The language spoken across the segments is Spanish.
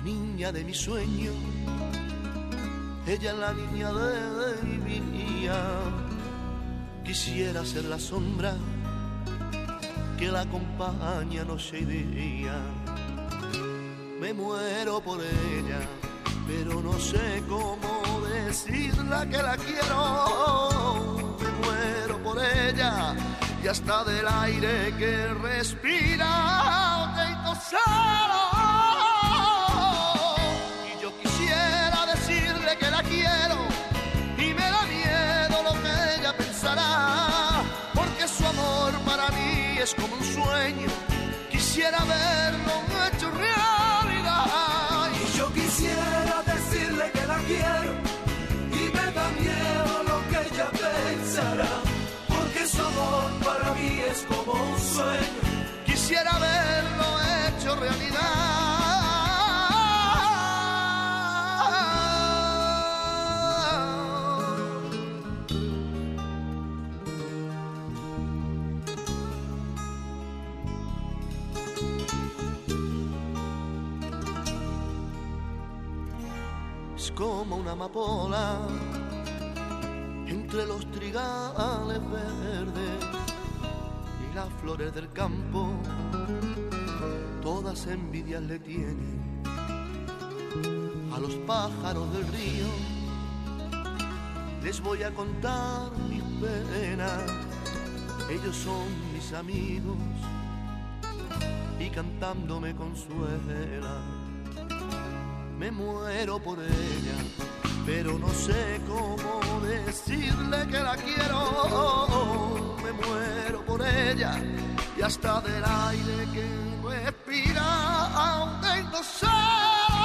la niña de mi sueño, ella es la niña de mi vida. Quisiera ser la sombra que la acompaña noche y día. Me muero por ella, pero no sé cómo decirle que la quiero. Me muero por ella y hasta del aire que respira tengo celo. Y yo quisiera decirle que la quiero y me da miedo lo que ella pensará, porque su amor para mí es como un sueño. Quisiera verlo hecho realidad. Y yo quisiera decirle que la quiero y me da miedo lo que ella pensará, porque su amor para mí es como un sueño. Quisiera verlo hecho realidad. Es como una amapola entre los trigales verdes y las flores del campo, todas envidias le tienen a los pájaros del río. Les voy a contar mis penas, ellos son mis amigos y cantando me consuelan. Me muero por ella, pero no sé cómo decirle que la quiero. Me muero por ella y hasta del aire que respira aún tengo celo.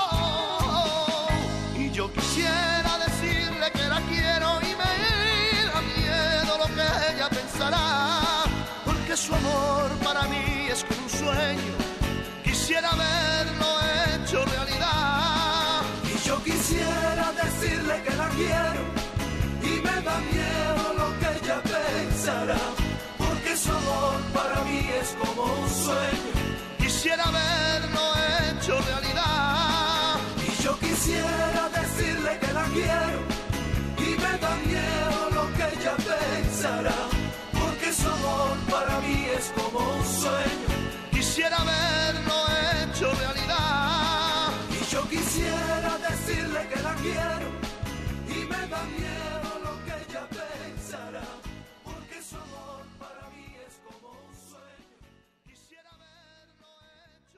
Y yo quisiera decirle que la quiero y me da miedo lo que ella pensará, porque su amor para mí es como un sueño. Quisiera verlo hecho realidad. Y yo quisiera decirle que la quiero y me da miedo lo que ella pensará, porque su amor para mí es como un sueño. Quisiera verlo hecho realidad. Y yo quisiera decirle que la quiero y me da miedo lo que ella pensará, porque su amor para mí es como un sueño. Quisiera verlo hecho realidad. Y yo quisiera decirle que la quiero y me da miedo lo que ella pensará, porque su amor para mí es como un sueño. Quisiera verlo hecho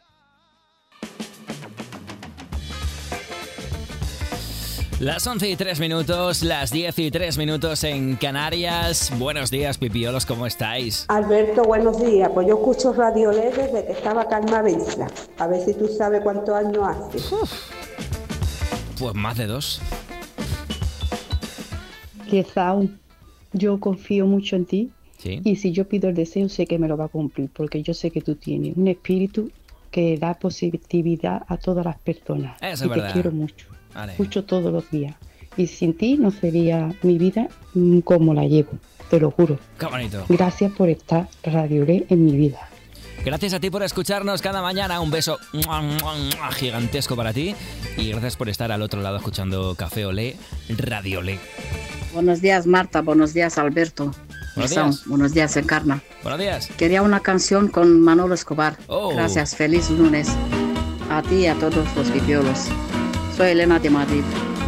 realidad. Las 11:03, las 10:03 en Canarias. Buenos días, pipiolos, ¿cómo estáis? Alberto, buenos días. Pues yo escucho Radio LED desde que estaba Calma Isla. A ver si tú sabes cuántos años hace. Pues más de 2. Quizá yo confío mucho en ti. ¿Sí? Y si yo pido el deseo, sé que me lo va a cumplir, porque yo sé que tú tienes un espíritu que da positividad a todas las personas. Eso y es verdad. te quiero mucho. Vale. Escucho todos los días. Y sin ti no sería mi vida como la llevo, te lo juro. Qué bonito. Gracias por estar Radio Olé en mi vida. Gracias a ti por escucharnos cada mañana. Un beso gigantesco para ti. Y gracias por estar al otro lado escuchando Café Olé, Radio Olé. Buenos días, Marta. Buenos días, Alberto. Buenos días. Buenos días, Encarna. Buenos días. Quería una canción con Manolo Escobar. Oh. Gracias. Feliz lunes. A ti y a todos los pipiolos. Soy Elena de Madrid.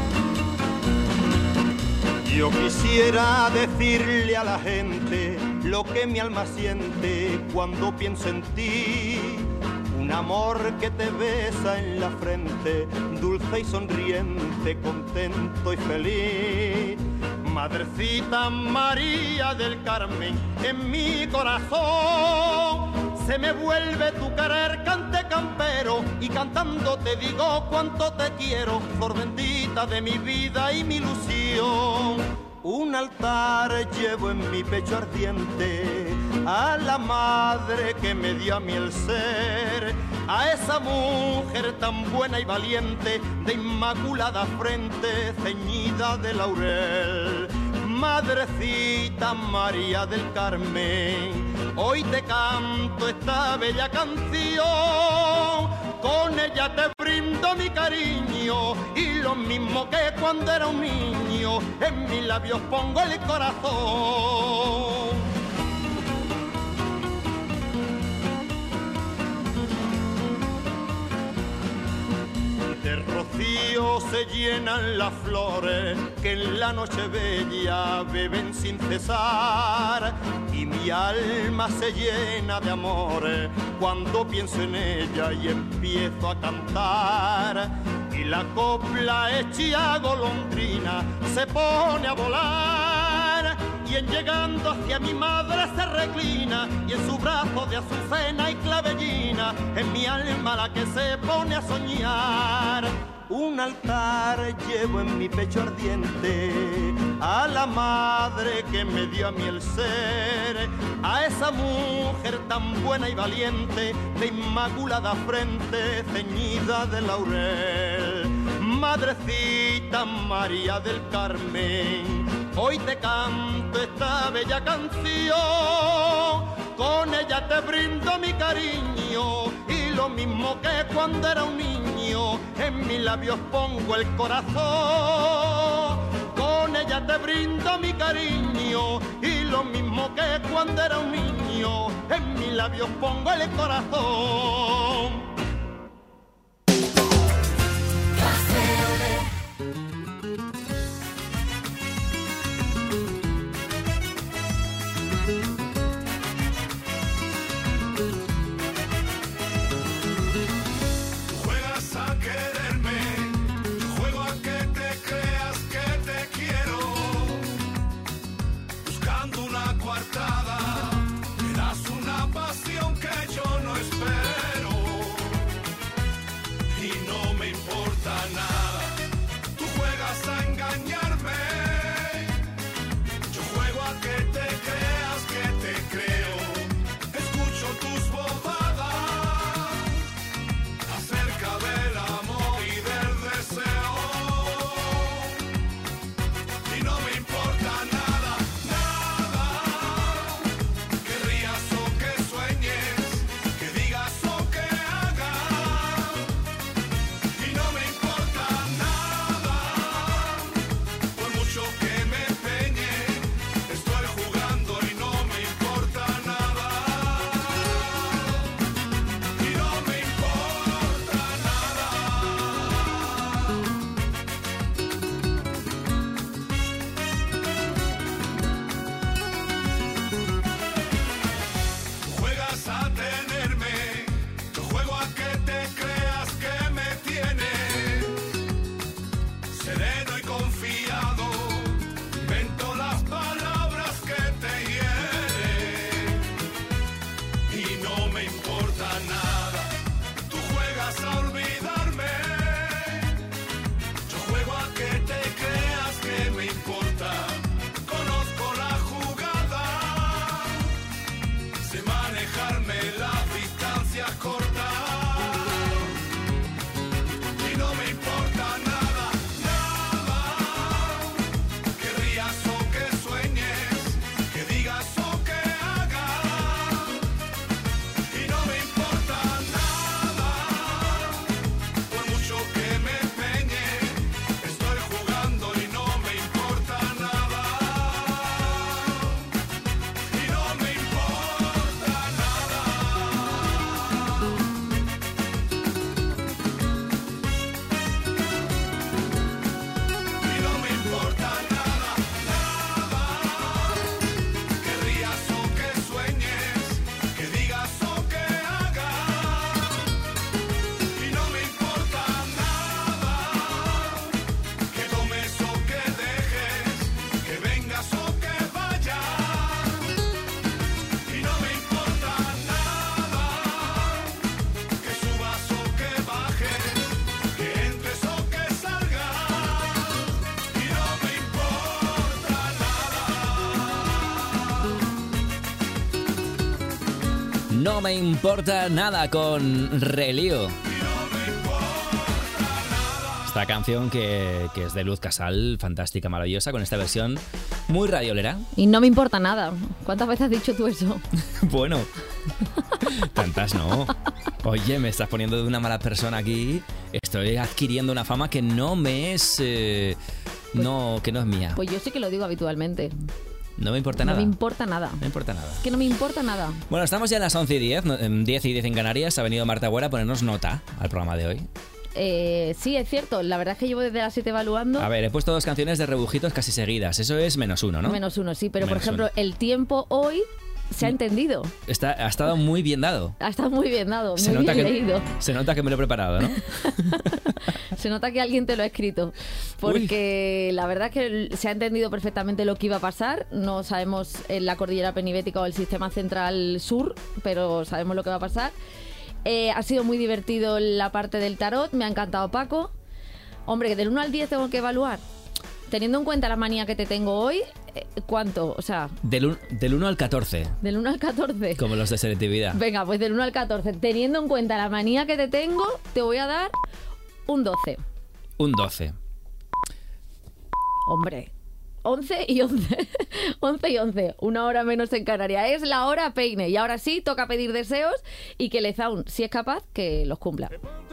Yo quisiera decirle a la gente lo que mi alma siente cuando pienso en ti. Un amor que te besa en la frente, dulce y sonriente, contento y feliz. Madrecita María del Carmen, en mi corazón se me vuelve tu querer cante campero, y cantando te digo cuánto te quiero, flor bendita de mi vida y mi ilusión. Un altar llevo en mi pecho ardiente a la madre que me dio a mí el ser, a esa mujer tan buena y valiente, de inmaculada frente ceñida de laurel. Madrecita María del Carmen, hoy te canto esta bella canción, con ella te brindo mi cariño y lo mismo que cuando era un niño, en mis labios pongo el corazón. De rocío se llenan las flores que en la noche bella beben sin cesar, y mi alma se llena de amores cuando pienso en ella y empiezo a cantar, y la copla hecha golondrina se pone a volar, y en llegando hacia mi madre se reclina, y en su brazo de azucena y clavellina es mi alma la que se pone a soñar. Un altar llevo en mi pecho ardiente a la madre que me dio a mí el ser, a esa mujer tan buena y valiente, de inmaculada frente ceñida de laurel. Madrecita María del Carmen, hoy te canto esta bella canción, con ella te brindo mi cariño y lo mismo que cuando era un niño, en mis labios pongo el corazón. Con ella te brindo mi cariño y lo mismo que cuando era un niño, en mis labios pongo el corazón. No me importa nada con Relío. Esta canción que es de Luz Casal, fantástica, maravillosa, con esta versión muy radiolera. Y no me importa nada. ¿Cuántas veces has dicho tú eso? Bueno, tantas no. Oye, me estás poniendo de una mala persona aquí. Estoy adquiriendo una fama que no me es... que no es mía. Pues yo sí que lo digo habitualmente. No me importa nada. No me importa nada. No me importa nada. Es que no me importa nada. Bueno, estamos ya en las 11:10, 10 y 10 en Canarias. Ha venido Marta Güera a ponernos nota al programa de hoy. Sí, es cierto. La verdad es que llevo desde las 7 evaluando. A ver, he puesto 2 canciones de Rebujitos casi seguidas. Eso es -1, ¿no? -1, sí. Pero, por ejemplo, 1. El tiempo hoy se ha entendido. Ha estado muy bien dado. Ha estado muy bien dado, muy bien leído. Se nota que me lo he preparado, ¿no? Se nota que alguien te lo ha escrito. Porque la verdad es que se ha entendido perfectamente lo que iba a pasar. No sabemos en la cordillera penibética o el sistema central sur, pero sabemos lo que va a pasar. Ha sido muy divertido la parte del tarot. Me ha encantado Paco. Hombre, que del 1 al 10 tengo que evaluar. Teniendo en cuenta la manía que te tengo hoy, ¿cuánto? O sea... Del 1 al 14. Del 1 al 14. Como los de selectividad. Venga, pues del 1 al 14. Teniendo en cuenta la manía que te tengo, te voy a dar un 12. Un 12. Hombre, 11 y 11. 11 y 11. Una hora menos en Canarias. Es la hora peine. Y ahora sí, toca pedir deseos y que Lezaun, si es capaz, que los cumpla.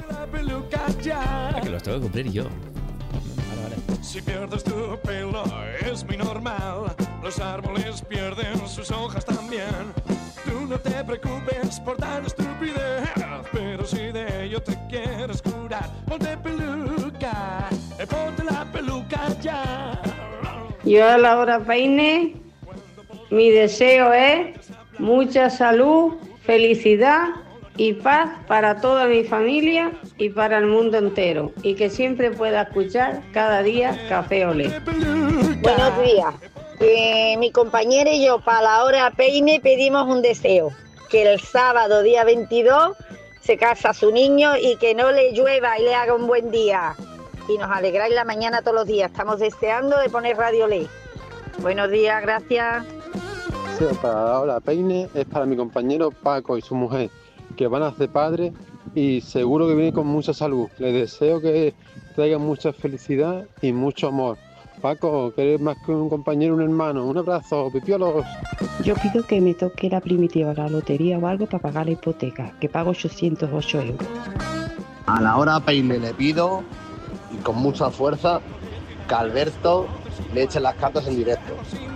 Que los tengo que cumplir yo. Si pierdes tu pelo es muy normal. Los árboles pierden sus hojas también. Tú no te preocupes por tan estupidez. Pero si de ello te quieres curar, ponte peluca. Ponte la peluca ya. Yo a la hora peine, mi deseo es mucha salud, felicidad y paz para toda mi familia y para el mundo entero, y que siempre pueda escuchar cada día Café Olé. Buenos días. Mi compañera y yo para la hora peine pedimos un deseo, que el sábado día 22 se casa su niño y que no le llueva y le haga un buen día. Y nos alegráis la mañana todos los días. Estamos deseando de poner Radio Ley. Buenos días, gracias. Sí, para la hora peine es para mi compañero Paco y su mujer, que van a ser padres y seguro que viene con mucha salud. Les deseo que traigan mucha felicidad y mucho amor. Paco, que eres más que un compañero, un hermano. Un abrazo, pipiolos. Yo pido que me toque la primitiva, la lotería o algo para pagar la hipoteca, que pago 808 euros. A la hora peine le pido, y con mucha fuerza, que Alberto le eche las cartas en directo.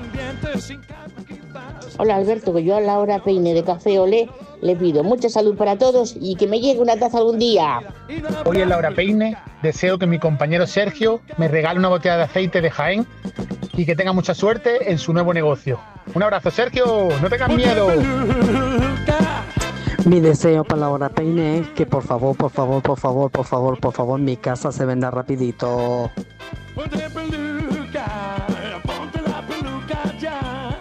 Hola Alberto, que yo a la hora peine de Café Olé le pido mucha salud para todos y que me llegue una taza algún día. Hoy en la hora peine deseo que mi compañero Sergio me regale una botella de aceite de Jaén y que tenga mucha suerte en su nuevo negocio. Un abrazo, Sergio, no tengas miedo. Mi deseo para la hora peine es que por favor, mi casa se venda rapidito. Ponte la peluca ya.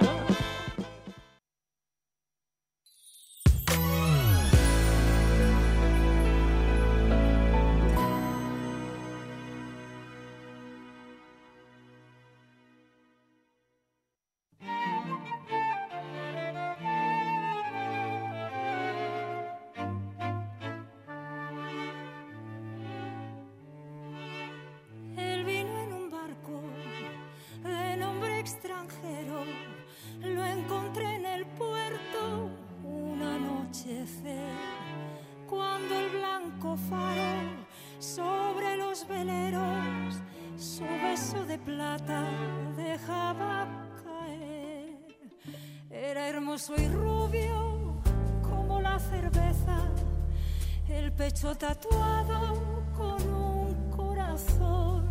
Él vino en un barco de nombre extranjero, lo encontré en el puerto un anochecer, cuando el blanco faro sobre los veleros su beso de plata dejaba caer. Era hermoso y rubio como la cerveza, el pecho tatuado con un corazón.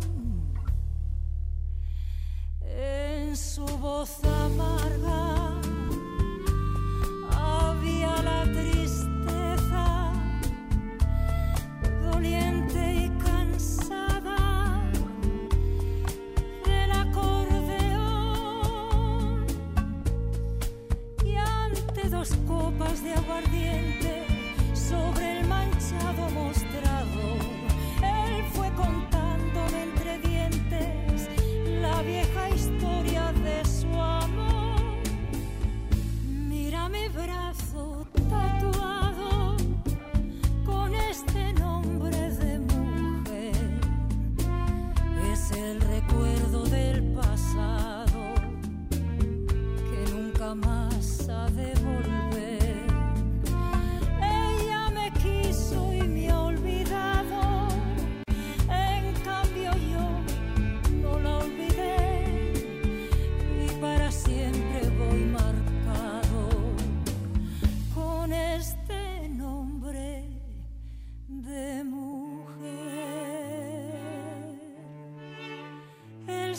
En su voz amarga había la tristeza, doliente y cansada del acordeón. Y ante 2 copas de aguardiente sobre el manchado mostrado, él fue contándome entre dientes la vieja historia de su amor.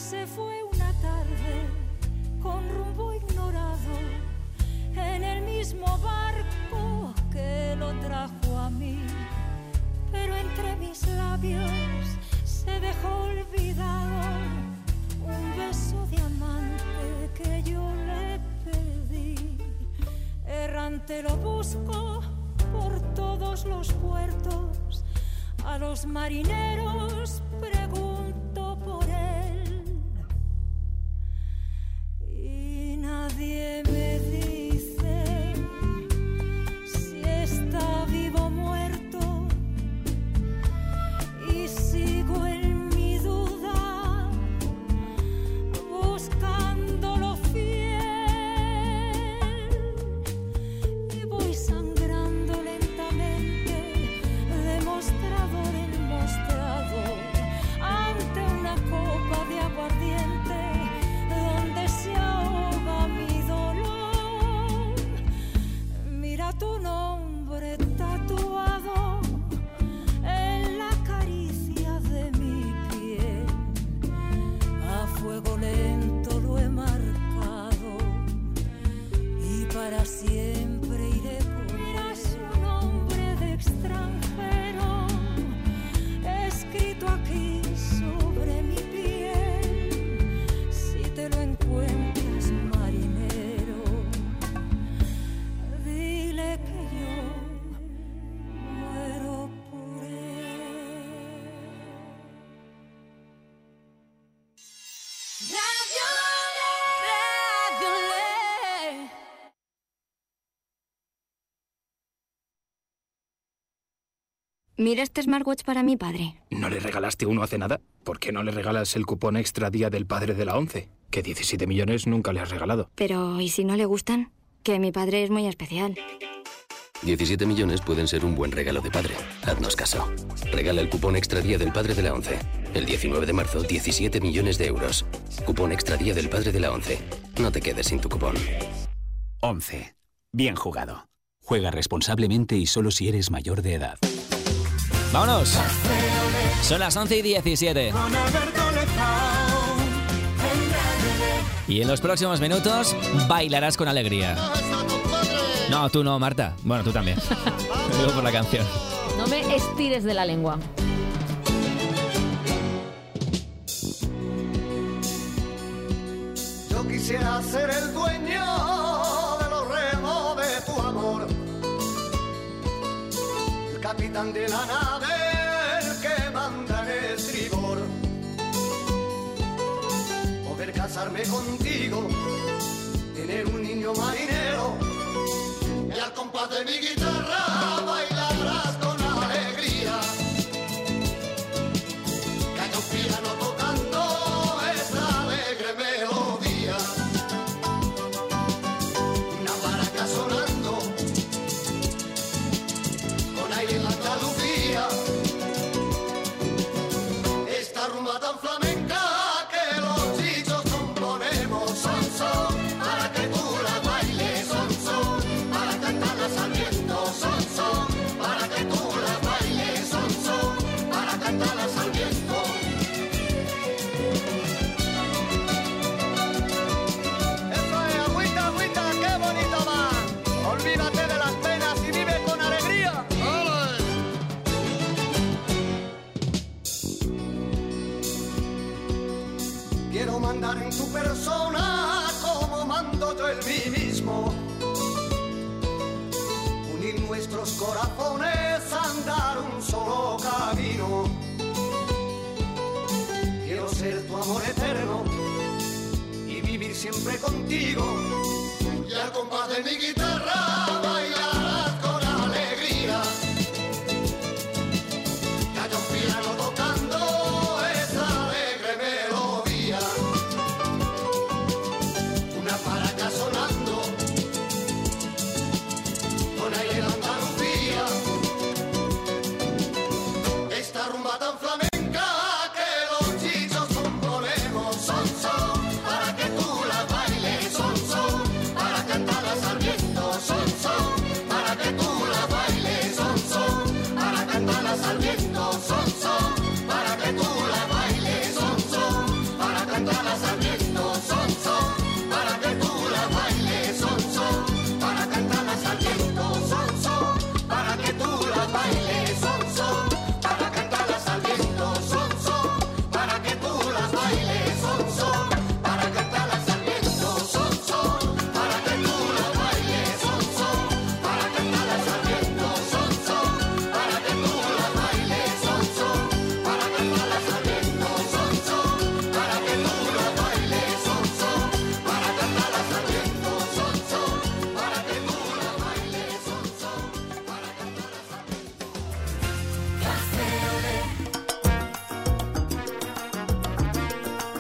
se fue una tarde con rumbo ignorado en el mismo barco que lo trajo a mí, pero entre mis labios se dejó olvidado un beso de amante que yo le pedí. Errante lo busco por todos los puertos, a los marineros pregunto por él y nadie me dice si está vivo o muerto, y sigo en mi duda buscándolo fiel y voy sangrando lentamente de mostrador en mostrador ante una copa de aguardiente donde se ahoga mi dolor. Mira tu nombre tatuado en la caricia de mi piel, a fuego lento lo he marcado y para siempre iré con él. Mira su nombre de extranjero escrito aquí sobre mi piel. Si te lo encuentras, marinero, dile que yo muero por él. Radio Le. Mira este smartwatch para mi padre. ¿No le regalaste uno hace nada? ¿Por qué no le regalas el cupón extra día del padre de la 11? Que 17 millones nunca le has regalado. Pero, ¿y si no le gustan? Que mi padre es muy especial. 17 millones pueden ser un buen regalo de padre. Haznos caso. Regala el cupón extra día del padre de la 11. El 19 de marzo, 17 millones de euros. Cupón extra día del padre de la 11. No te quedes sin tu cupón. 11. Bien jugado. Juega responsablemente y solo si eres mayor de edad. ¡Vámonos! Son las 11:17. Y en los próximos minutos bailarás con alegría. No, tú no, Marta. Bueno, tú también. Lo digo por la canción. No me estires de la lengua. Yo quisiera ser el dueño de los remos de tu amor, el capitán de la nave, el que manda en el estribor, poder casarme contigo, tener un niño marinero y al compás de mi guitarra bailarás con alegría. Que haya un piano tocando esa alegre melodía, una maraca sonando con aire en la Andalucía, esta rumba tan flamenca que los chichos componemos son para que tú la bailes son para cantarlas al viento son para que tú la bailes son para cantarlas al viento. Eso es agüita, agüita, qué bonito va. Olvídate de las penas y vive con alegría. ¡Ole! Quiero mandar en tu persona como mando yo en mí mismo, unir nuestros corazones, andar un solo camino. Quiero ser tu amor eterno y vivir siempre contigo, y al compás de mi guitarra bailarás con alegría. Que haya un piano tocando esa alegre melodía, una maraca sonando con aire de Andalucía, esta rumba tan flamenca que los chichos componemos son para que tú la bailes son para cantarlas al viento son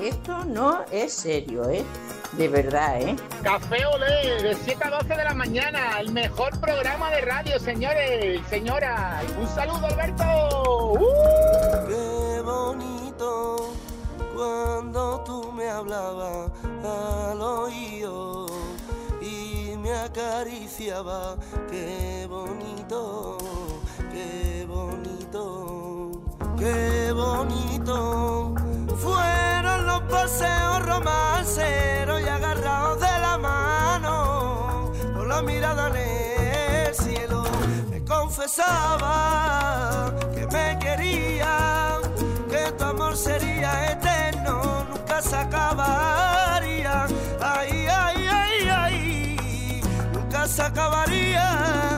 que esto no es serio, ¿eh? De verdad, ¿eh? Café Olé, de 7 a 12 de la mañana, el mejor programa de radio, señores y señoras. Un saludo, Alberto. Qué bonito cuando tú me hablabas al oído y me acariciaba. Qué bonito, qué bonito, qué bonito. Fueron los paseos romanceros y agarrados de la mano, con la mirada en el cielo. Me confesaba que me quería, que tu amor sería eterno, nunca se acabaría. Ay, ay, ay, ay, nunca se acabaría.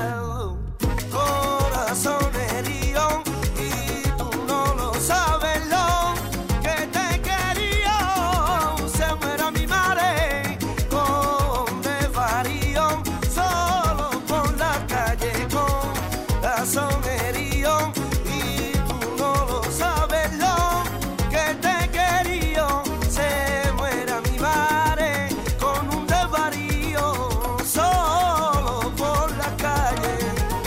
Corazón herido y tú no lo sabes lo que te quería. Se muera mi madre con desvarío, solo por la calle con corazón herido y tú no lo sabes lo que te quería. Se muera mi madre con un desvarío, solo por la calle.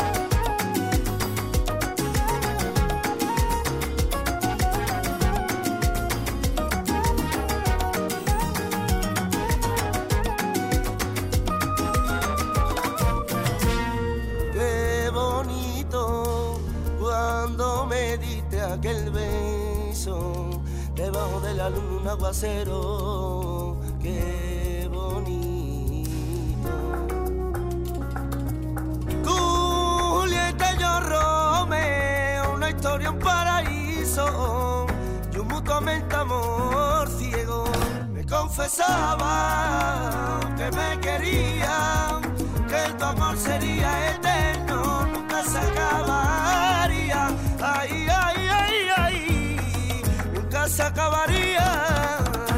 Qué bonito cuando me diste aquel beso debajo de la luna, un aguacero. Qué bonito. Julieta y yo Romeo, una historia, un paraíso y un mutuamente amor ciego. Me confesaba que me quería, que tu amor sería eterno, nunca se acabaría. Ay, ay, ay, ay, nunca se acabaría.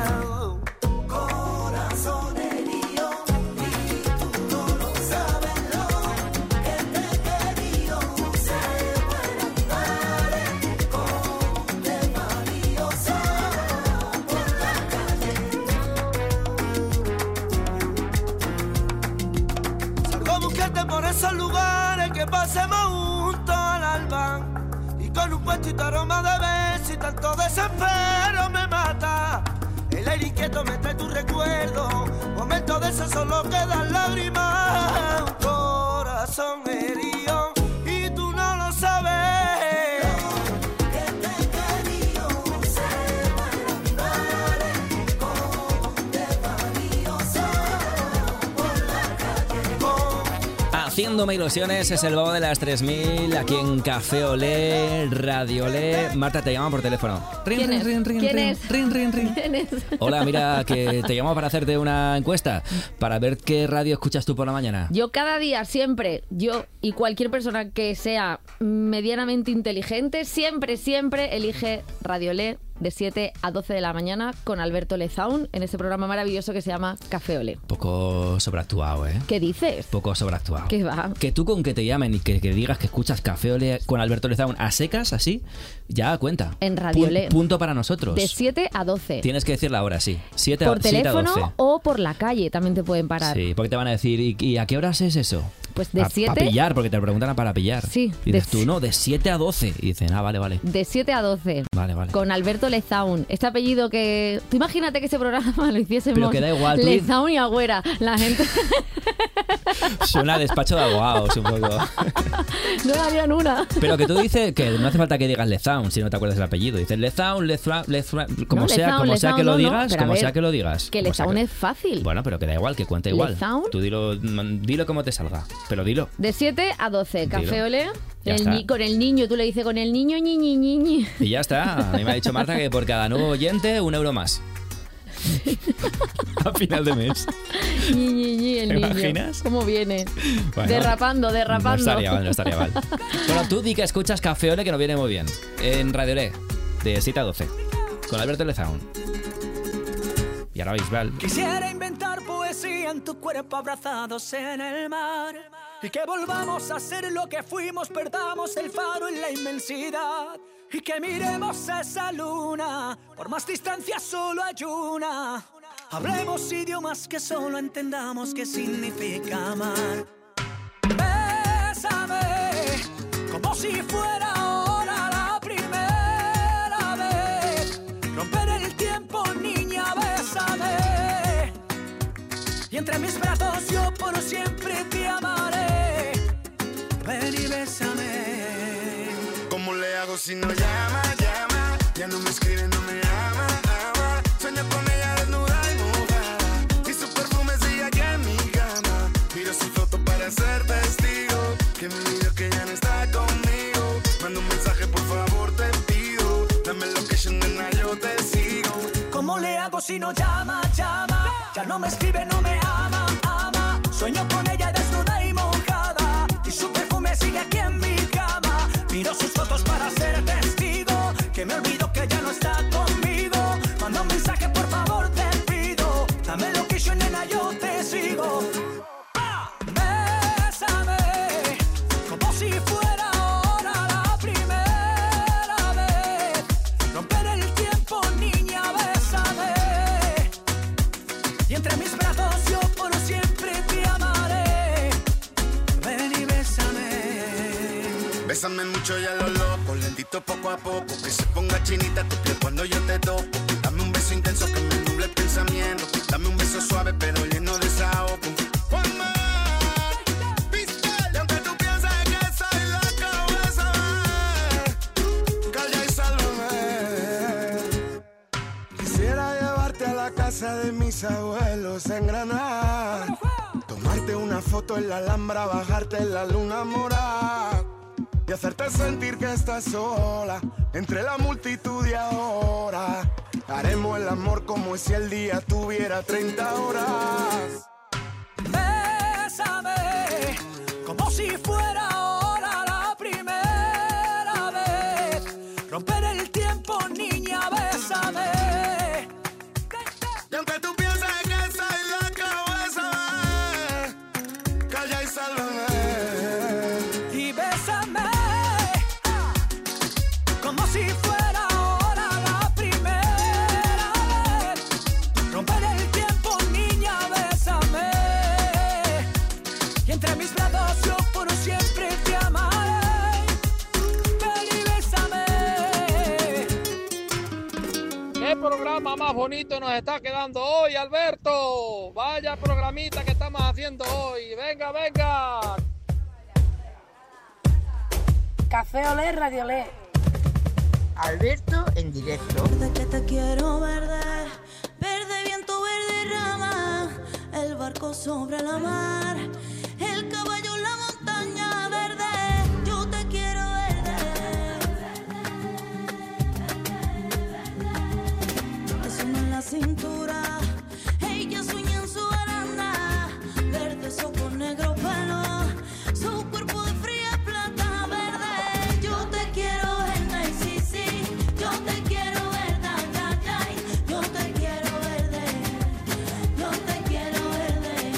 Corazón herido y tú no lo sabes lo que te quería. Se muera mi madre con un desvarío, solo por la calle. Salgo a buscarte por esos lugares que pasemos juntos al alba, y con un puestito aroma de beso y tanto desespero me mata. El aire inquieto me trae tu recuerdo, momentos de esos solo quedan lágrimas. Un corazón herido y tú no lo sabes. Que te quería, se muera mi madre con un desvarío, solo por la calle. Haciéndome ilusiones es el bobo de las 3000 aquí en Café Olé, Radio Olé. Marta, te llaman por teléfono. ¿Quién es? ¿Quién es? ¿Quién es? Hola, mira, que te llamo para hacerte una encuesta, para ver qué radio escuchas tú por la mañana. Yo cada día, siempre, yo y cualquier persona que sea medianamente inteligente, siempre elige Radio Olé de 7 a 12 de la mañana con Alberto Lezaun en ese programa maravilloso que se llama Café Olé. Poco sobreactuado, ¿eh? ¿Qué dices? Poco sobreactuado. ¿Qué va? Que tú con que te llamen y que digas que escuchas Café Olé con Alberto Lezaun a secas, así, ya cuenta. En Radio Olé. Punto para nosotros. De 7 a 12. Tienes que decir la hora, sí. 7 Por a 7 a teléfono 12. o por la calle también te pueden parar. Sí, porque te van a decir, ¿y a qué horas es eso? Pues de 7... Para pillar, porque te lo preguntan para pillar. Sí. Y dices tú, no, de 7 a 12. Y dicen, vale, vale. De 7 a 12. Vale, vale. Con Alberto Lezaun. Este apellido que... Tú imagínate que ese programa lo hiciésemos... Pero que da igual. Lezaun y Agüera. La gente... Suena a despacho de abogados un poco. No darían una. Pero que tú dices que no hace falta que digas Lezaun si no te acuerdas del apellido. Dices Lezaun, como sea que lo digas, como sea que lo digas. Que Lezaun es fácil. Bueno, pero que da igual, que cuenta igual. Lezaun. Tú dilo como te salga, pero dilo. De 7 a 12, Café Dilo. Olé. Ya está. Con el niño, tú le dices con el niño, ñi. Y ya está. A mí me ha dicho Marta que por cada nuevo oyente, €1 más. A final de mes. Ñi, el ¿Te niño. imaginas? ¿Cómo viene? Bueno, derrapando. No estaría mal. Bueno, tú di que escuchas Café Olé, que nos viene muy bien. En Radio Olé, de 7 a 12. Con Alberto Lezaun. Y ahora Bisbal. Quisiera inventar poesía en tu cuerpo abrazados en el mar y que volvamos a ser lo que fuimos, perdamos el faro en la inmensidad y que miremos esa luna. Por más distancia solo hay una. Hablemos idiomas que solo entendamos qué significa amar. Bésame como si fuera ahora la primera vez. Romper el tiempo, niña, bésame. Y entre mis brazos yo por siempre te amaré. Ven y bésame. ¿Cómo le hago si no llama, llama? Ya no me escribe, no me ama, ama. Sueño con ella desnuda y mojada, y su perfume sigue aquí en mi cama. Miro su foto para ser testigo, que me olvido que ya no está conmigo. Manda un mensaje, por favor, te pido. Dame location, nena, yo te sigo. ¿Cómo le hago si no llama, llama? Ya no me escribe, no me ama, ama. Sueño con ella desnuda y mojada, y su perfume sigue aquí en mi cama. Miro sus fotos para ser testigo, que me olvido que ya no está conmigo. Manda un mensaje, por favor, te pido. Dame location, nena, yo te sigo. Bésame como si fuera ahora la primera vez. Romper el tiempo, niña, bésame. Y entre mis brazos yo por siempre te amaré. Ven y bésame. Bésame mucho y a lo loco, lentito poco a poco, que se ponga chinita tu piel cuando yo te toco. Dame un beso intenso que me nuble el pensamiento. Dame un beso suave pero lleno de desahogo. One more, pistol. Y aunque tú pienses que soy loco, bésame. Calla y sálvame. Quisiera llevarte a la casa de mis abuelos en Granada. Tomarte una foto en la Alhambra, bajarte en la luna morada. Y hacerte sentir que estás sola entre la multitud de ahora. Haremos el amor como si el día tuviera 30 horas. Bésame como si fuera ahora la primera vez. Romper el tiempo, niña, bésame. Y aunque tú pienses que soy loco, bésame. Calla y sálvame. Y bésame como si fuera ahora la primera vez. Romper el tiempo, niña, bésame. Y entre mis brazos yo por siempre te amaré. Ven y bésame. ¿Qué programa más bonito nos está quedando hoy, Alberto? Vaya programita que estamos haciendo hoy. Venga, venga. Café Olé, Radio Olé. Alberto en directo. Verde que te quiero, verde, verde viento, verde rama, el barco sobre la mar, el caballo en la montaña, verde, yo te quiero, verde. Eso en la cintura, ella sueña en su baranda, verde ojos negro pelo, su cuerpo de fría plata, verde, yo te quiero, verde, y sí, sí. Yo te quiero verde, ay, ay, yo te quiero verde, yo te quiero verde.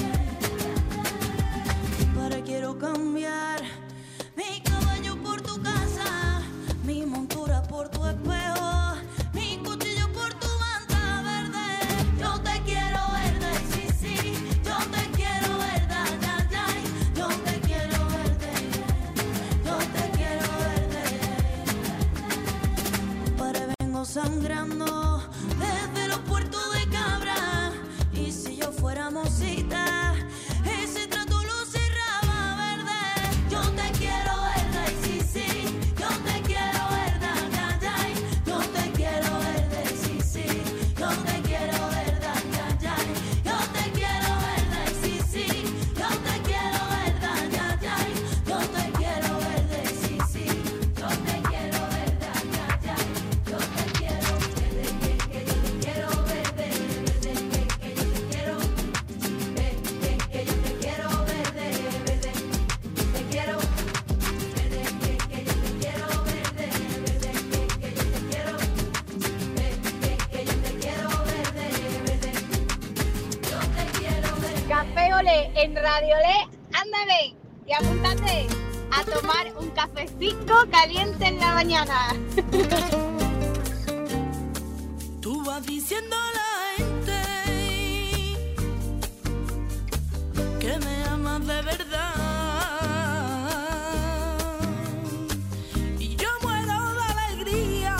Para quiero cambiar mi caballo por tu casa, mi montura por tu espejo, mi cuchillo por tu manta verde. Yo te quiero verde, sí, sí, yo te quiero verde, ay, ay, yo te quiero verde, yo te quiero verde. Para vengo sangrando desde los puertos de Cabra, y si yo fuera mosita, ese trato lo cerraba verde. Yo te quiero verde, y sí, sí, yo te quiero verde, ay, ay, yo te quiero verde, sí, sí, yo te quiero verde, ay, ay, yo te quiero verde, sí, sí, yo te quiero verde, ay, ay, yo te quiero verde, sí, sí, yo te quiero verde, ay, ay, yo te quiero verde, que yo te quiero verde, verde, que yo te quiero, que yo te quiero verde, verde, te quiero, verde, que yo te quiero verde, verde, que yo te quiero, que yo te quiero verde, verde, yo te quiero verde. Café Olé en Radio Olé, ándale y apúntate. a tomar un cafecito caliente en la mañana. Tú vas diciendo a la gente que me amas de verdad. Y yo muero de alegría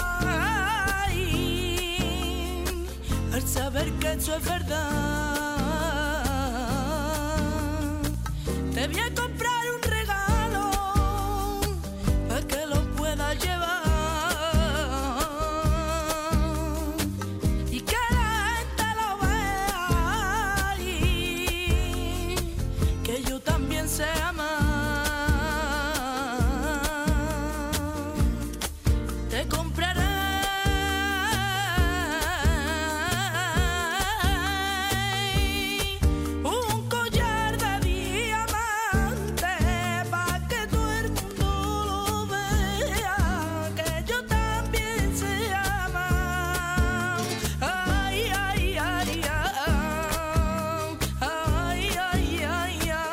al saber que eso es verdad. Te voy a comprar un regalo para que lo puedas llevar. Se ama. Te compraré un collar de diamante para que todo el mundo lo vea, que yo también se ama. Ay, ay, ay, ay, ay, ay, ay, ay.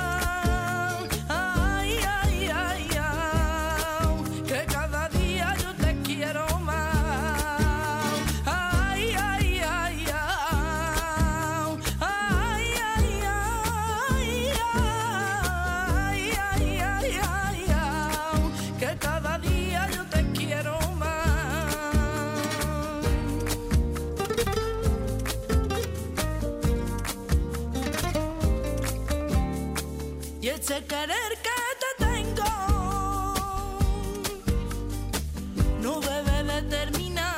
Y ese querer que te tengo no debe de terminar.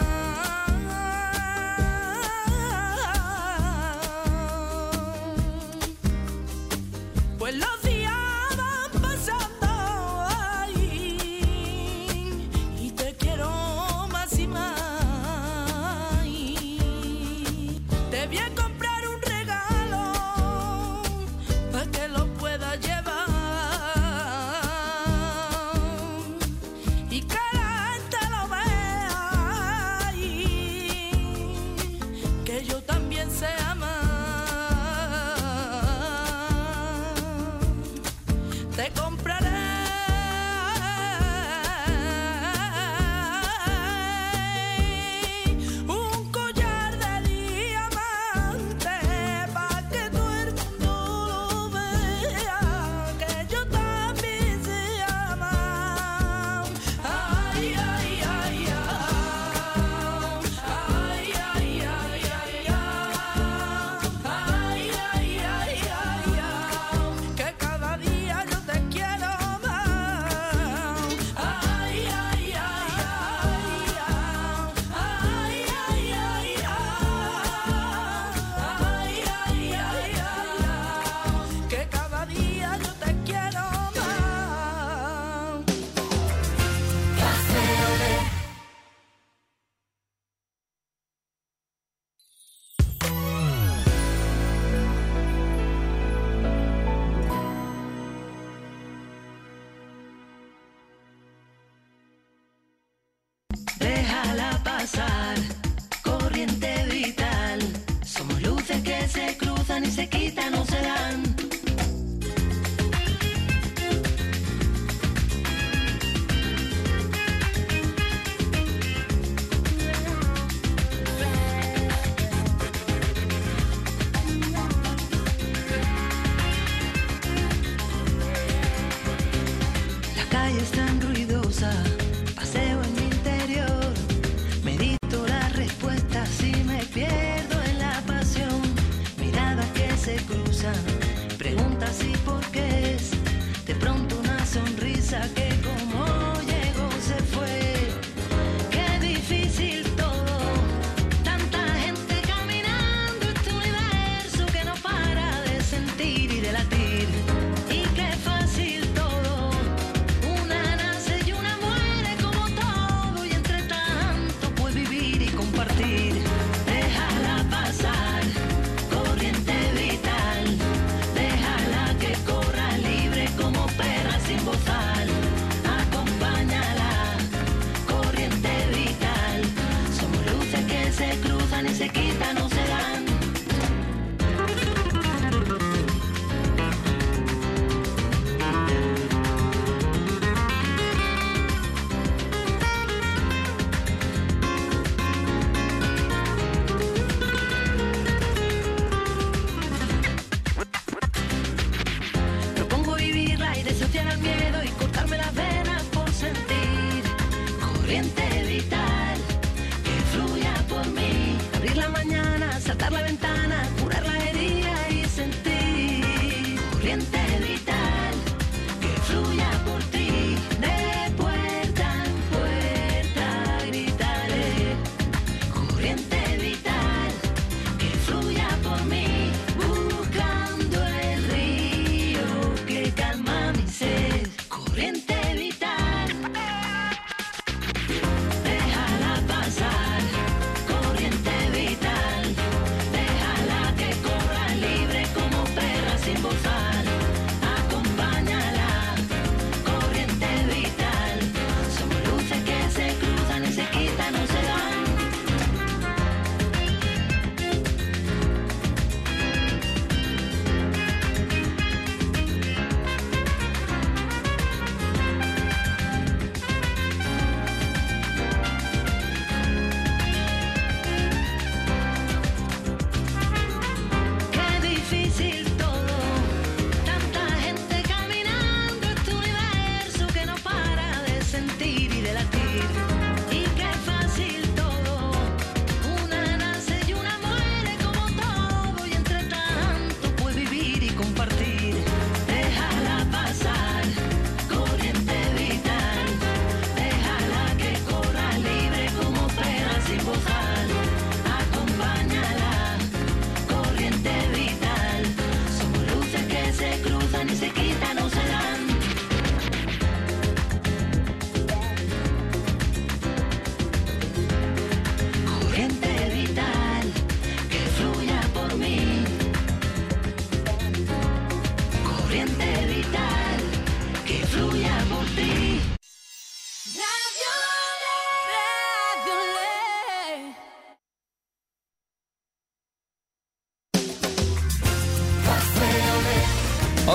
Pues los días van pasando ahí y te quiero más y más. Te voy a comprar un regalo para que lo puedas llevar.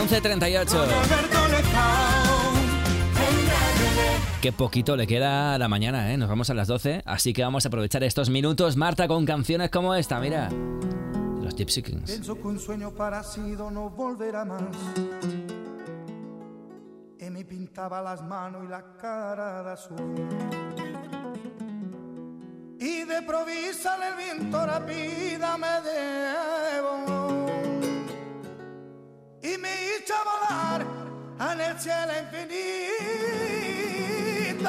11:38. Qué poquito le queda a la mañana, ¿eh? Nos vamos a las 12, así que vamos a aprovechar estos minutos, Marta, con canciones como esta, mira. Los Gypsy Kings. Pienso que un sueño parecido no volverá más. Y me pintaba las manos y la cara de azul. Y de provisa el viento rápida me llevó. Y me hizo volar en el cielo infinito.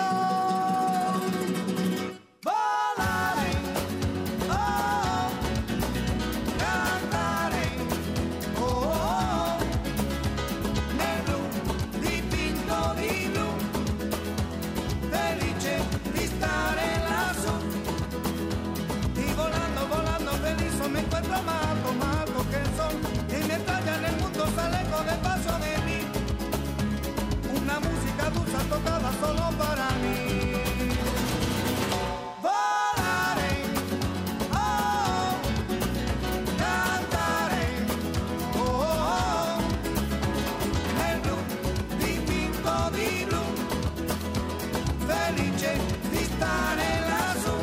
Volaré, oh, cantaré, oh, negro, dipinto di blu, felice di stare lassù. Y volando, volando feliz me encuentro más alto que el sol. Y mientras ya en el mundo se alejo despacio de mí, una música dulce tocada solo para mí. Volaré, oh, cantaré, oh, nel blu dipinto di blu, felice di stare lassù.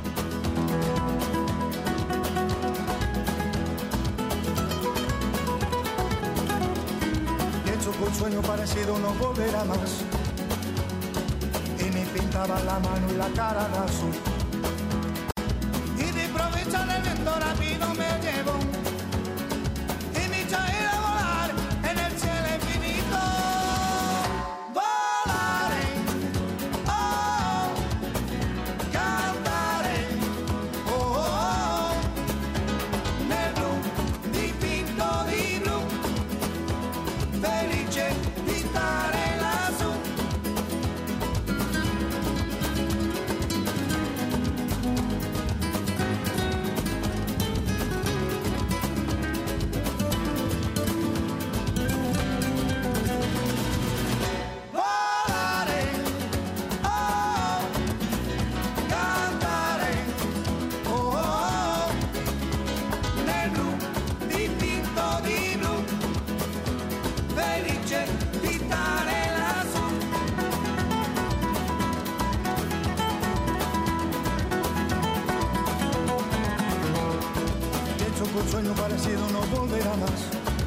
Pienso que un sueño parecido no volverá más. Y me pintaba la mano y la cara de azul. Y de improviso el viento rápido me llevó. Y me hizo ir a volar en el cielo infinito. Volaré, oh, cantaré, oh, nel blu dipinto di blu, felice di stare lassù. Volare, oh, cantare, oh, nel blu dipinto di blu, felice di stare lassù. Pienso que un sueño parecido no volverá más.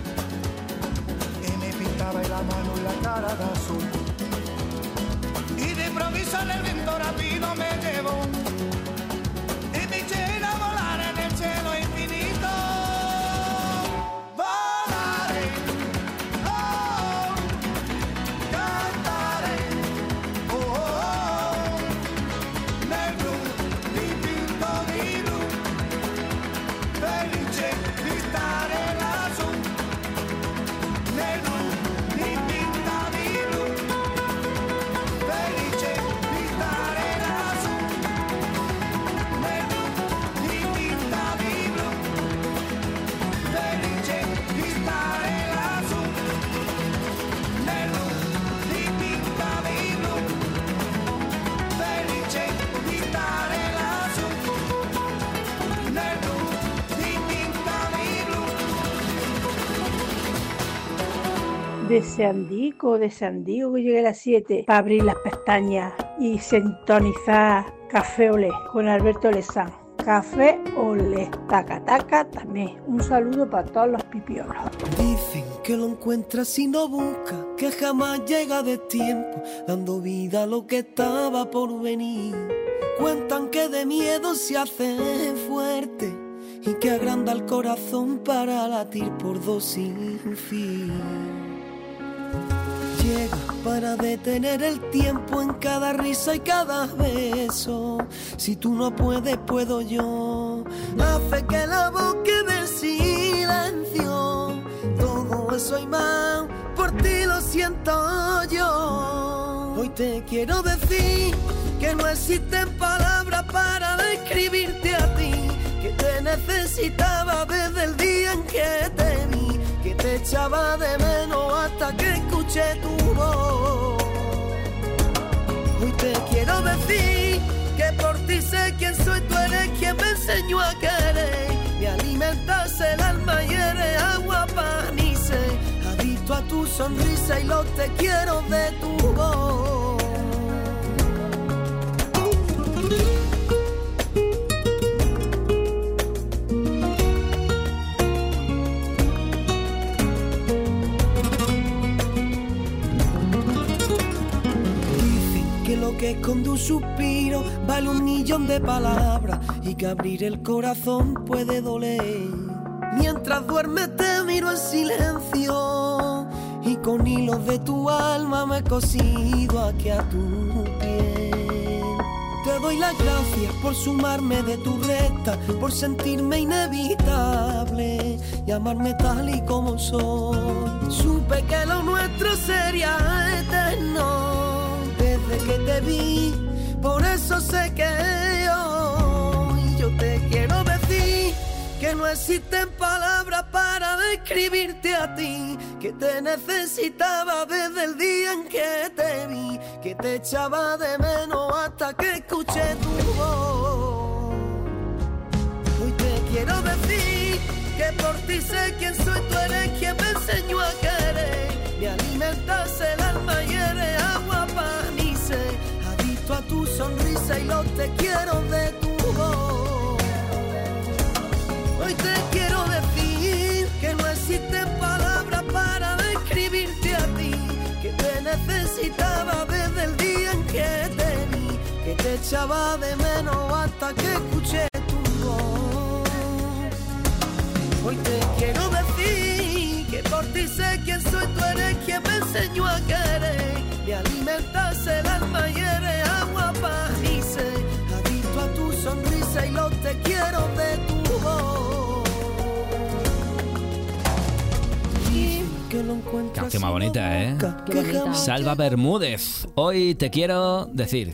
Y me pintaba la mano y la cara de azul. Y de improviso el viento rápido me llevó. Y me eché a volar en el cielo infinito. Volaré, oh, cantaré, oh, nel blu dipinto di blu, felice di stare lassù. Nel blu dipinto di blu, felice di stare lassù. Nel blu dipinto di blu, felice di stare lassù. Nel blu dipinto di blu, felice di stare lassù. Nel blu dipinto di blu. Deseandico que llegue a las 7 para abrir las pestañas y sintonizar Café Olé con Alberto Lezán. Café Olé, taca taca también. Un saludo para todos los pipiolos. Dicen que lo encuentra si no busca, que jamás llega de tiempo, dando vida a lo que estaba por venir. Cuentan que de miedo se hace fuerte y que agranda el corazón para latir por dos sin fin. Llega para detener el tiempo en cada risa y cada beso. Si tú no puedes, puedo yo. Hace que la voz quede en silencio. Todo eso y más, por ti lo siento yo. Hoy te quiero decir que no existen palabras para describirte a ti. Que te necesitaba desde el día en que te vi. Que te echaba de menos hasta que escuché tu voz. Hoy te quiero decir que por ti sé quién soy, tú eres quien me enseñó a querer. Me alimentas el alma y eres agua para mi sed. Adicto a tu sonrisa y los te quiero de tu voz. Dicen que lo que esconde un suspiro vale 1.000.000 de palabras y que abrir el corazón puede doler. Mientras duermes te miro en silencio y con hilos de tu alma me he cosido aquí a tu piel. Te doy las gracias por sumarme de tu recta, por sentirme inevitable y amarme tal y como soy. Supe que lo nuestro sería eterno desde que te vi, por eso sé que hoy yo te quiero decir que no existen palabras para describirte a ti, que te necesitaba desde el día en que te vi, que te echaba de menos hasta que escuché tu voz. Hoy te quiero decir que por ti sé quién soy, tú eres quien me enseñó a querer, me alimentas el alma y eres agua para mi sed, adicto a tu sonrisa y los te quiero de tu voz. Hoy te quiero decir que no existen palabras para describirte a ti, que te necesitaba desde el día en que te vi, que te echaba de menos hasta que escuché tu voz. Hoy te quiero decir que por ti sé quién soy, tú eres quien me enseñó a querer, me alimentas el alma y eres agua para mi sed, adicto a tu sonrisa y los te quiero de tu voz. Canción más bonita, ¿eh? Qué bonita. Salva Bermúdez. Hoy te quiero decir.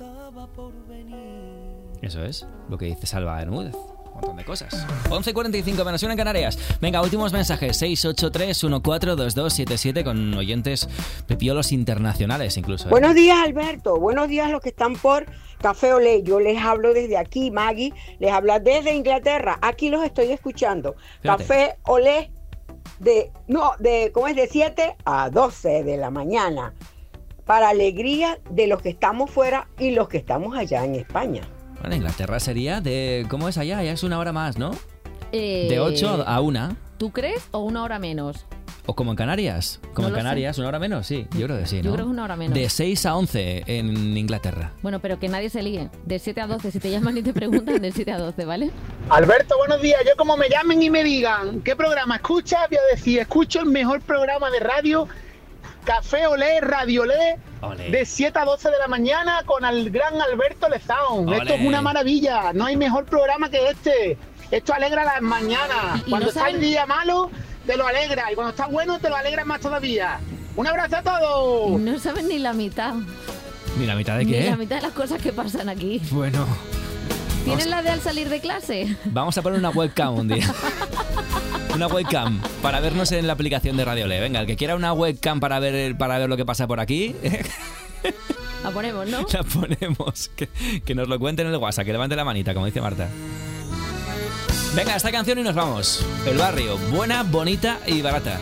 Eso es lo que dice Salva Bermúdez. Un montón de cosas. 11:45 menos 1 en Canarias. Venga, últimos mensajes. 683-142277 con oyentes pepiolos internacionales incluso. Buenos días, Alberto. Buenos días a los que están por Café Olé. Yo les hablo desde aquí, Maggie. Les habla desde Inglaterra. Aquí los estoy escuchando. Fíjate. Café Olé ¿cómo es? De 7 a 12 de la mañana. Para alegría de los que estamos fuera y los que estamos allá en España. Bueno, Inglaterra sería de... ¿Cómo es allá? Ya es una hora más, ¿no? De 8 a 1. ¿Tú crees o una hora menos? ¿O como en Canarias? Como No en lo Canarias, una hora menos, sí. Yo creo que sí, ¿no? Yo creo que una hora menos. De 6 a 11 en Inglaterra. Bueno, pero que nadie se líe. De 7 a 12, si te llaman y te preguntan, de 7 a 12, ¿vale? Alberto, buenos días. Yo como me llamen y me digan ¿qué programa escuchas? Voy a decir, escucho el mejor programa de radio, Café Olé, Radio Olé, de 7 a 12 de la mañana con el gran Alberto Lezaun. Olé. Esto es una maravilla, no hay mejor programa que este. Esto alegra las mañanas. Y Cuando no está saben- el día malo, te lo alegra. Y cuando está bueno, te lo alegra más todavía. Un abrazo a todos. No saben ni la mitad. ¿Ni la mitad de Ni qué? la mitad de las cosas que pasan aquí. Bueno, ¿Tienes la de al salir de clase? vamos a poner una webcam un día. Una webcam para vernos en la aplicación de Radio Olé. Venga, el que quiera una webcam para ver lo que pasa por aquí, La ponemos, ¿no? la ponemos. Que nos lo cuenten en el WhatsApp, que levante la manita, como dice Marta. Venga, esta canción y nos vamos. El barrio, buena, bonita y barata.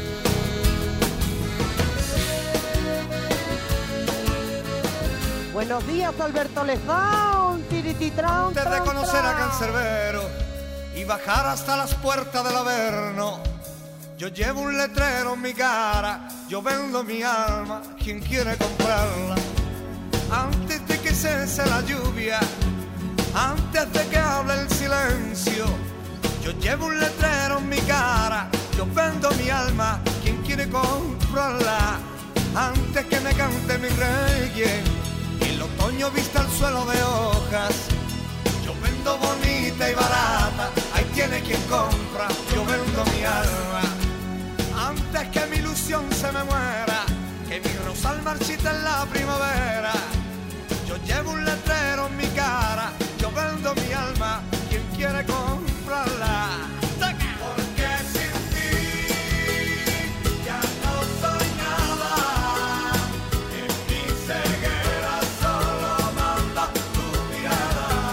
Buenos días, Alberto Lezaun. Tirititran, Antes de tran, conocer a tran. Cancerbero y bajar hasta las puertas del Averno, yo llevo un letrero en mi cara, yo vendo mi alma, quien quiere comprarla. Antes de que cese la lluvia, antes de que hable el silencio, yo llevo un letrero en mi cara, yo vendo mi alma, quien quiere comprarla. Antes que me cante mi rey y el otoño vista el suelo de hojas, yo vendo bonita y barata, ahí tiene quien compra, yo vendo mi alma. Antes que mi ilusión se me muera, que mi rosal marchita en la primavera, yo llevo un letrero en mi cara, yo vendo mi alma, quien quiere comprarla. Porque sin ti ya no soy nada, en mi ceguera solo manda tu mirada.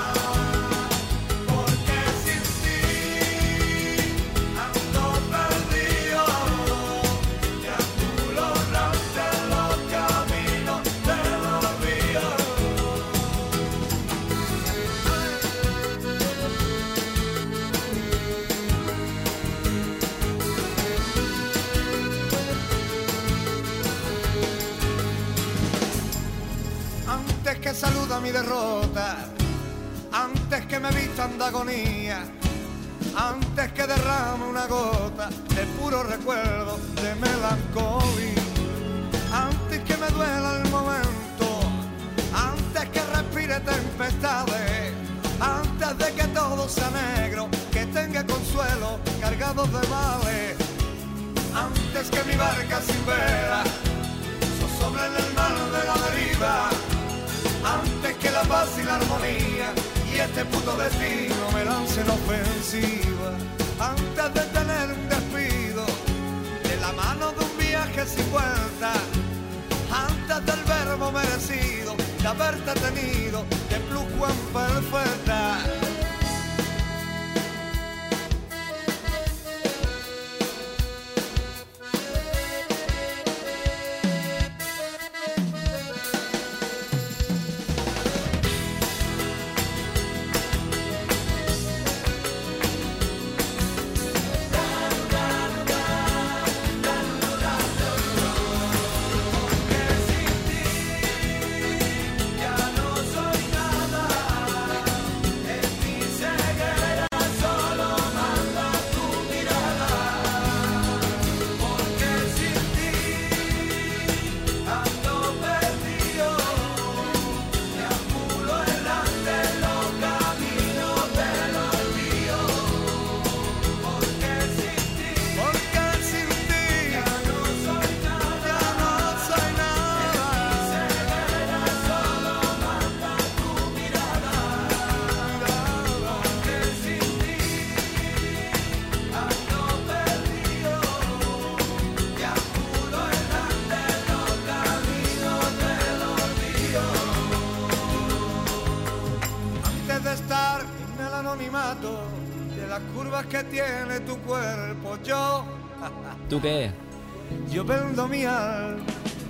mi derrota, antes que me vistan de agonía, antes que derrame una gota de puro recuerdo de melancolía, antes que me duela el momento, antes que respire tempestades, antes de que todo sea negro, que tenga consuelo cargado de males, antes que mi barca sin vela zozobre en el mar de la deriva, antes que la paz y la armonía y este puto destino me lance la ofensiva, antes de tener un despido de la mano de un viaje sin vuelta, antes del verbo merecido de haberte tenido de flujo en perfecta. De las curvas que tiene tu cuerpo, yo. ¿Tú qué? Yo vendo mi alma.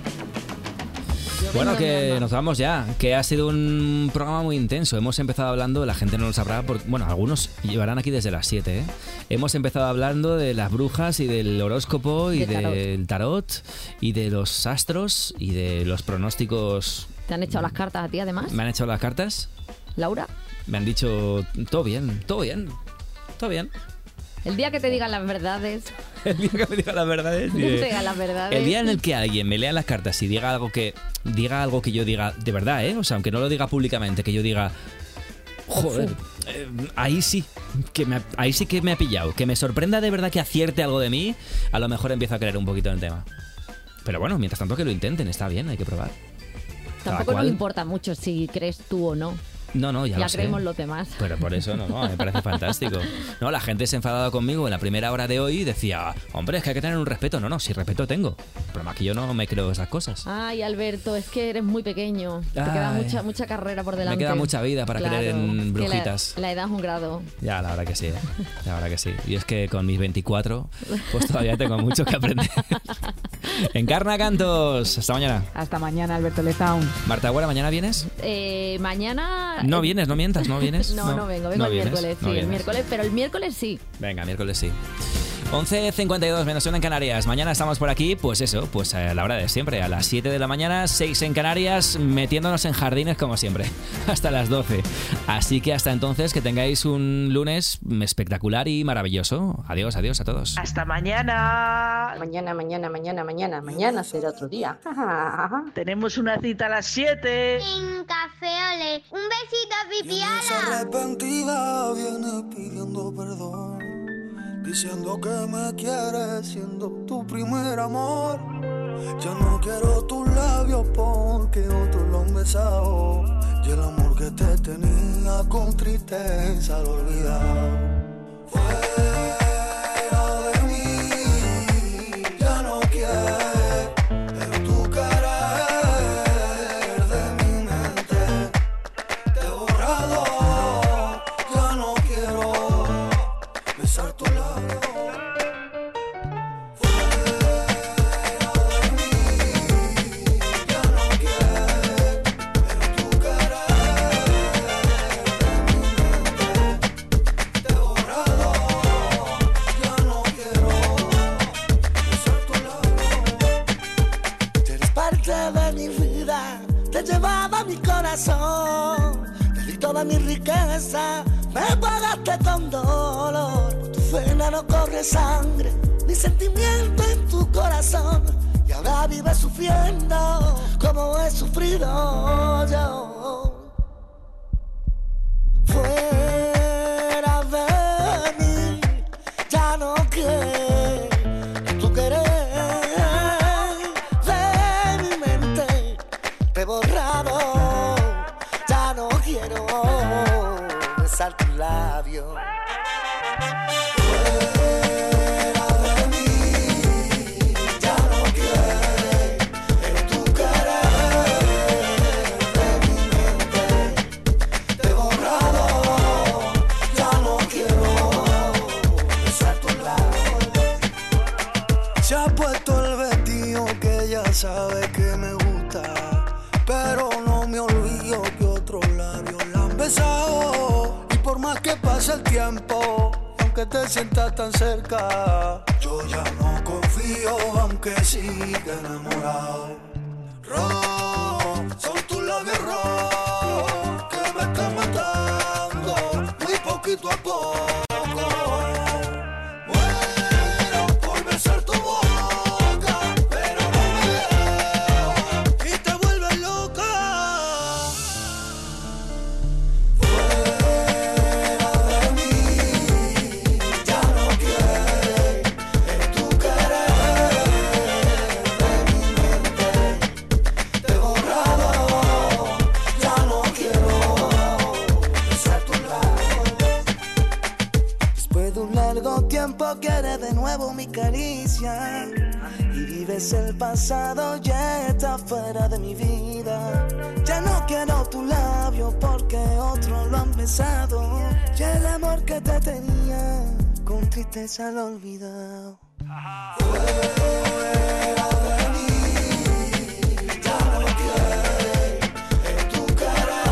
Bueno, que nos vamos ya, que ha sido un programa muy intenso. Hemos empezado hablando, la gente no lo sabrá, porque, bueno, algunos llevarán aquí desde las 7, ¿eh? Hemos empezado hablando de las brujas y del horóscopo y del tarot y de los astros y de los pronósticos. ¿Te han echado las cartas a ti, además? ¿Me han echado las cartas? ¿Laura? Me han dicho, todo bien, todo bien, todo bien. El día que te digan las verdades... El día que me digan las verdades... El día en el que alguien me lea las cartas y diga algo que yo diga de verdad, ¿eh? O sea, aunque no lo diga públicamente, que yo diga... Joder, ahí sí que me ha pillado. Que me sorprenda de verdad que acierte algo de mí, a lo mejor empiezo a creer un poquito en el tema. Pero bueno, mientras tanto que lo intenten, está bien, hay que probar. Tampoco nos importa mucho si crees tú o no. No, ya lo sé. creemos los demás. Pero por eso no, me parece fantástico. No, la gente se ha enfadado conmigo en la primera hora de hoy y decía, hombre, es que hay que tener un respeto. No, si respeto tengo. Pero más que yo no me creo esas cosas. Ay, Alberto, es que eres muy pequeño. Te queda mucha carrera por delante. Me queda mucha vida para creer en brujitas. La edad es un grado. Ya, la verdad que sí. La verdad que sí. Y es que con mis 24, pues todavía tengo mucho que aprender. Encarna Cantos. Hasta mañana. Hasta mañana, Alberto Lezaun. Marta Agüera, ¿mañana vienes? Mañana... No vienes, no mientas, no vienes. No vengo el miércoles, sí, el miércoles, pero el miércoles sí. Venga, miércoles sí. 11:52 menos 1 en Canarias. Mañana estamos por aquí, pues eso, pues a la hora de siempre, a las 7 de la mañana, 6 en Canarias, metiéndonos en jardines como siempre, hasta las 12. Así que hasta entonces, que tengáis un lunes espectacular y maravilloso. Adiós a todos. Hasta mañana. Mañana será otro día. Tenemos una cita a las 7. En Café Olé. Un besito, Pipiala. Arrepentida viene pidiendo perdón, diciendo que me quieres siendo tu primer amor. Ya no quiero tus labios porque otros lo han besado, y el amor que te tenía con tristeza lo he olvidado. Fuera de mí, ya no quiero tu querer de mi mente. Te he borrado, ya no quiero besar tu labio. noche con dolor. Tu pena no corre sangre, ni sentimiento en tu corazón. Y ahora vives sufriendo como he sufrido yo. Fuera de mí, ya no quiero tu querer. De mi mente te he borrado, ya no quiero besar tus labios. Sabe que me gusta, pero no me olvido que otros labios la han besado. Y por más que pase el tiempo, aunque te sientas tan cerca, yo ya no confío, aunque siga enamorado. Rojo, son tus labios rojos que me están matando, muy poquito a poco. Quieres de nuevo mi caricia y vives el pasado, ya está fuera de mi vida. Ya no quiero tu labio porque otros lo han besado. Ya el amor que te tenía con tristeza lo he olvidado. Fuera de mí, ya no quiero tu cara.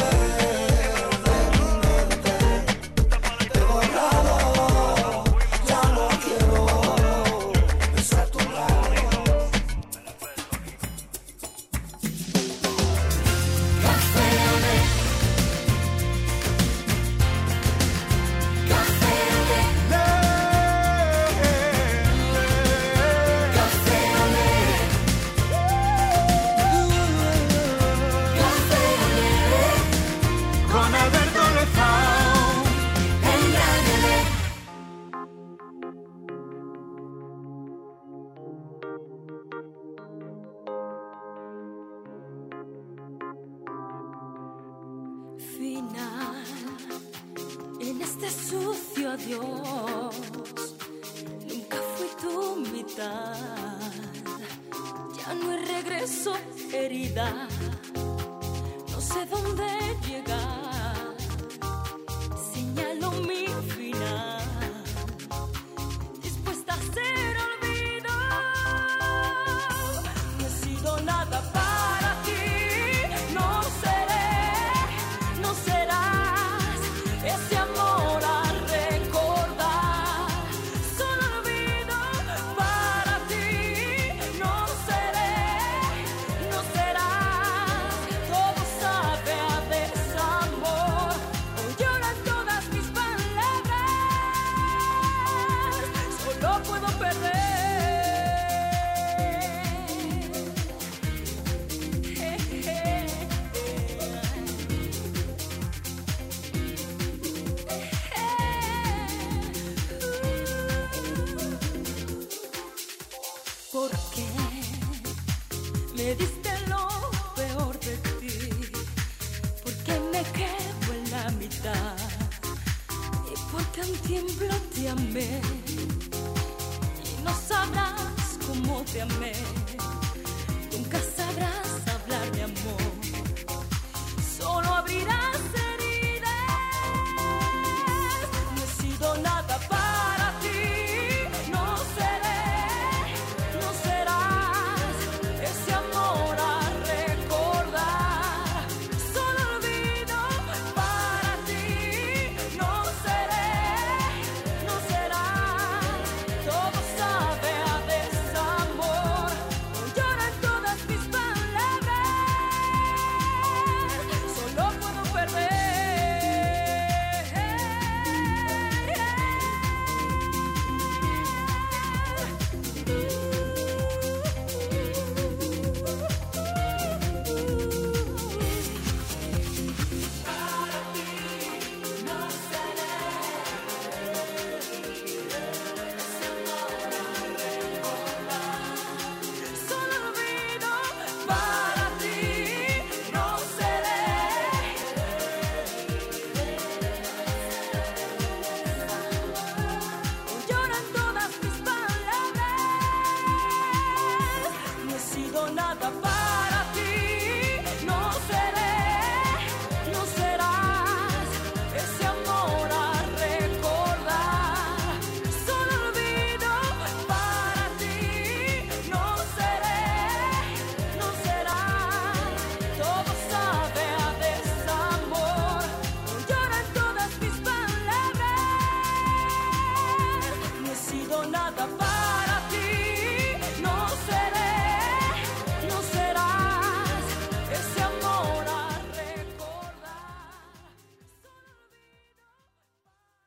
Final en este sucio adiós, nunca fui tu mitad, ya no hay regreso, herida, no sé dónde llegar, señalo mi final, dispuesta a ser olvido, no he sido nada para ti, no seré. No serás ese amor a recordar, solo olvido para ti. No seré, no serás, todo sabe a desamor. Hoy lloran todas mis palabras, solo puedo perder. ¿Por qué me diste lo peor de ti? ¿Por qué me quedo en la mitad? ¿Y por qué un tiempo te amé? Y no sabrás cómo te amé. Nunca sabrás hablar de amor. Solo abrirás